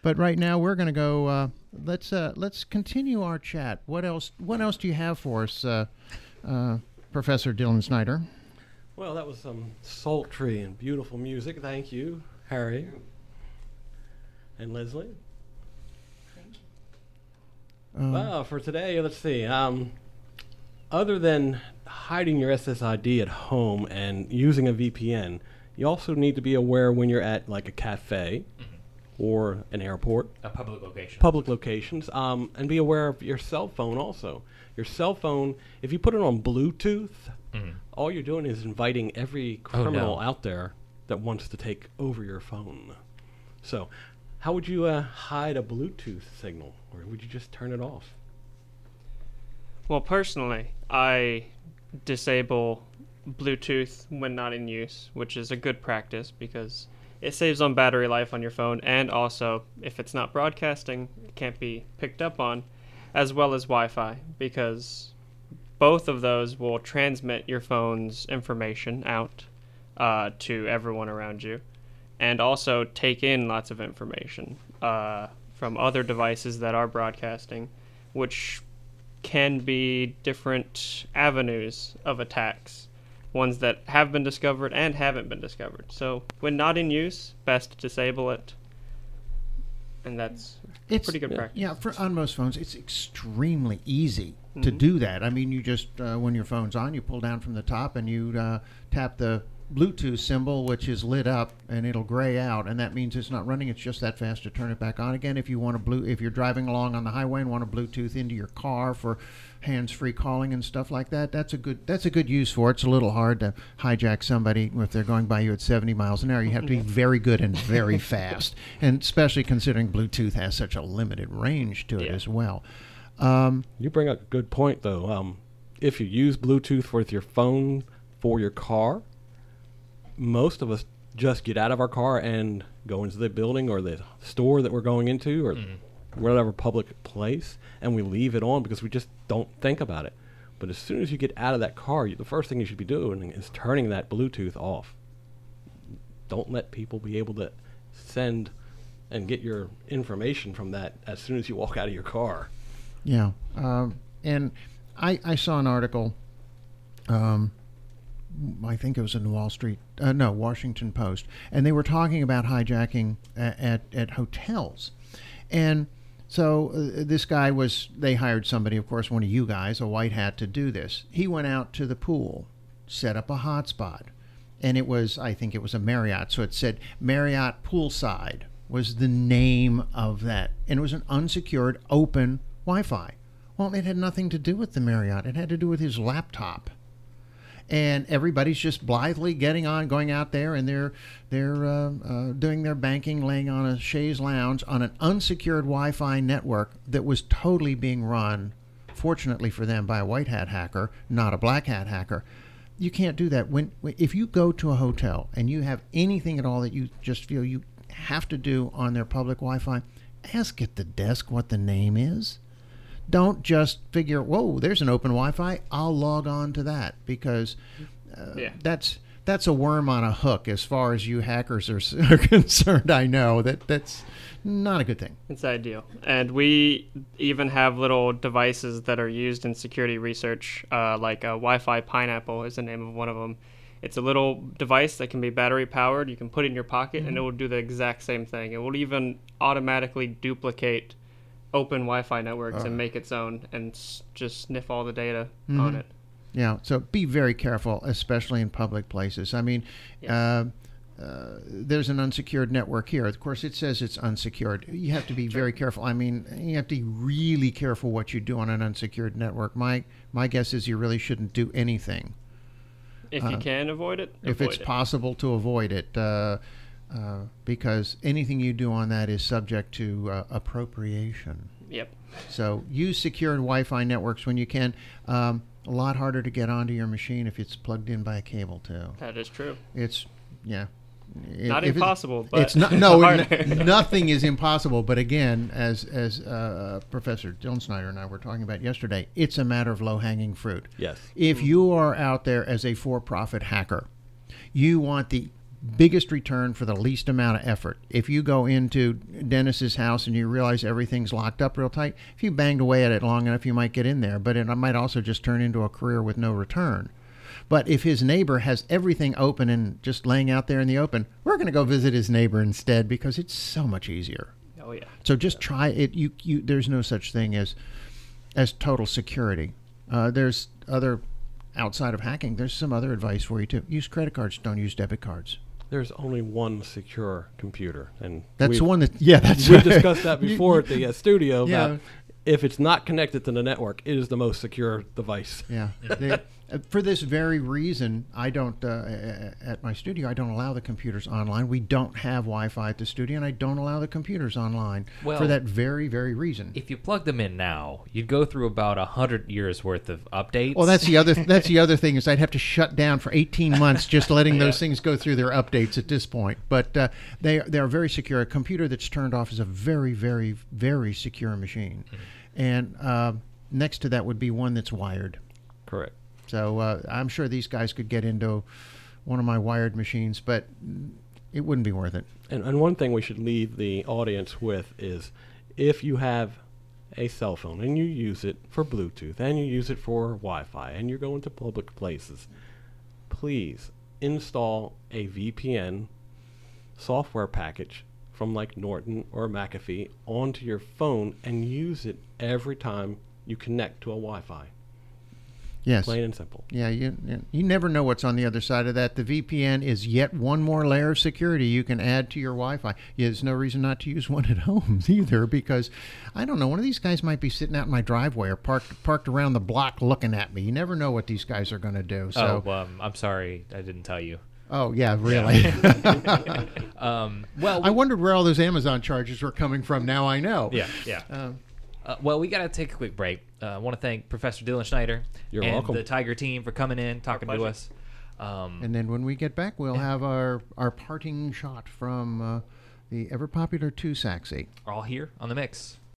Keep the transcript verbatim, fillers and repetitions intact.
But right now we're going to go. Uh, let's uh, let's continue our chat. What else? What else do you have for us, uh, uh, Professor Dylan Snyder? Well, that was some sultry and beautiful music. Thank you, Harry and Leslie. Thank you. Um, Well, for today, let's see. Um, other than hiding your S S I D at home and using a V P N, you also need to be aware when you're at like a cafe Mm-hmm. or an airport, A public location. public locations, um, and be aware of your cell phone also. Your cell phone, if you put it on Bluetooth, Mhm. all you're doing is inviting every Oh, criminal no. out there that wants to take over your phone. So, how would you uh, hide a Bluetooth signal, or would you just turn it off? Well, personally, I disable Bluetooth when not in use, which is a good practice because it saves on battery life on your phone, and also, if it's not broadcasting, it can't be picked up on, as well as Wi-Fi, because both of those will transmit your phone's information out uh, to everyone around you, and also take in lots of information uh, from other devices that are broadcasting, which can be different avenues of attacks, ones that have been discovered and haven't been discovered. So when not in use, best to disable it, and that's It's pretty good yeah. practice. Yeah, for on most phones, it's extremely easy to Mhm. do that. I mean, you just uh, when your phone's on, you pull down from the top and you uh, tap the Bluetooth symbol, which is lit up, and it'll gray out, and that means it's not running. It's just that fast to turn it back on again. If you want to blue, if you're driving along on the highway and want to Bluetooth into your car for hands-free calling and stuff like that, that's a good that's a good use for it. It's a little hard to hijack somebody if they're going by you at seventy miles an hour. You have to be very good and very fast, and especially considering Bluetooth has such a limited range to it Yeah. as well. Um, You bring up a good point, though. Um, if you use Bluetooth with your phone for your car, most of us just get out of our car and go into the building or the store that we're going into or Mhm. whatever public place, and we leave it on because we just don't think about it. But as soon as you get out of that car, you, the first thing you should be doing is turning that Bluetooth off. Don't let people be able to send and get your information from that as soon as you walk out of your car. Yeah, um, and I, I saw an article. Um, I think it was in the Wall Street, uh, no, Washington Post, and they were talking about hijacking at at, at hotels, and so uh, this guy was. They hired somebody, of course, one of you guys, a white hat, to do this. He went out to the pool, set up a hotspot, and it was, I think it was a Marriott, so it said Marriott Poolside was the name of that, and it was an unsecured, open Wi-Fi. Well, it had nothing to do with the Marriott. It had to do with his laptop. And everybody's just blithely getting on, going out there, and they're they're uh, uh, doing their banking, laying on a chaise lounge on an unsecured Wi-Fi network that was totally being run, fortunately for them, by a white hat hacker, not a black hat hacker. You can't do that. When if you go to a hotel and you have anything at all that you just feel you have to do on their public Wi-Fi, ask at the desk what the name is. Don't just figure, whoa, there's an open Wi-Fi, I'll log on to that, because uh, Yeah. that's that's a worm on a hook as far as you hackers are, are concerned. I know that that's not a good thing. It's ideal. And we even have little devices that are used in security research, uh, like a Wi-Fi Pineapple is the name of one of them. It's a little device that can be battery powered. You can put it in your pocket, Mm-hmm. and it will do the exact same thing. It will even automatically duplicate open Wi-Fi networks Oh. and make its own, and s- just sniff all the data Mhm. on it. Yeah, so be very careful, especially in public places. I mean, Yes. uh, uh, there's an unsecured network here. Of course, it says it's unsecured. You have to be very careful. I mean, you have to be really careful what you do on an unsecured network. My my guess is you really shouldn't do anything. If Uh, you can avoid it, if avoid it's it. possible to avoid it, uh, uh, because anything you do on that is subject to uh, appropriation. Yep. So use secured Wi-Fi networks when you can. Um, a lot harder to get onto your machine if it's plugged in by a cable too. That is true. It's yeah. If- Not if it- impossible, but it's not. No, harder. n- nothing is impossible. But again, as as uh, Professor Dylan Snyder and I were talking about yesterday, it's a matter of low-hanging fruit. Yes. If you are out there as a for-profit hacker, you want the biggest return for the least amount of effort. If you go into Dennis's house and you realize everything's locked up real tight, if you banged away at it long enough, you might get in there, but it might also just turn into a career with no return. But if his neighbor has everything open and just laying out there in the open, we're going to go visit his neighbor instead because it's so much easier. Oh yeah. So just try it. You, you, there's no such thing as as total security. Uh, there's other, outside of hacking, there's some other advice for you too. Use credit cards, don't use debit cards. There's only one secure computer, and That's we've- the one that, yeah, that's we right. discussed that before at the uh, studio. Yeah. About if it's not connected to the network, it is the most secure device. Yeah. They, uh, for this very reason, I don't, uh, at my studio, I don't allow the computers online. We don't have Wi-Fi at the studio, and I don't allow the computers online Well, for that very, very reason. If you plug them in now, you'd go through about a hundred years worth of updates. Well, that's the other. That's the other thing is I'd have to shut down for eighteen months just letting those things go through their updates at this point. But uh, they they are very secure. A computer that's turned off is a very, very, very secure machine, Mm-hmm. and uh, next to that would be one that's wired. Correct. So uh, I'm sure these guys could get into one of my wired machines, but it wouldn't be worth it. And, and one thing we should leave the audience with is if you have a cell phone and you use it for Bluetooth and you use it for Wi-Fi and you're going to public places, please install a V P N software package from like Norton or McAfee onto your phone and use it every time you connect to a Wi-Fi. Yes. Plain and simple. Yeah, you you never know what's on the other side of that. The V P N is yet one more layer of security you can add to your Wi-Fi. Yeah, there's no reason not to use one at home either, because I don't know, one of these guys might be sitting out in my driveway or parked parked around the block looking at me. You never know what these guys are going to do. So, oh, um, I'm sorry, I didn't tell you. oh yeah, really. Um, well, I wondered where all those Amazon charges were coming from. Now I know. yeah, yeah. Um, Uh, well, we got to take a quick break. Uh, I want to thank Professor Dylan Schneider You're and welcome. the Tiger team for coming in, talking to pleasure. us. Um, and then when we get back, we'll have our our parting shot from uh, the ever popular Two Saxy. we're all here on the mix.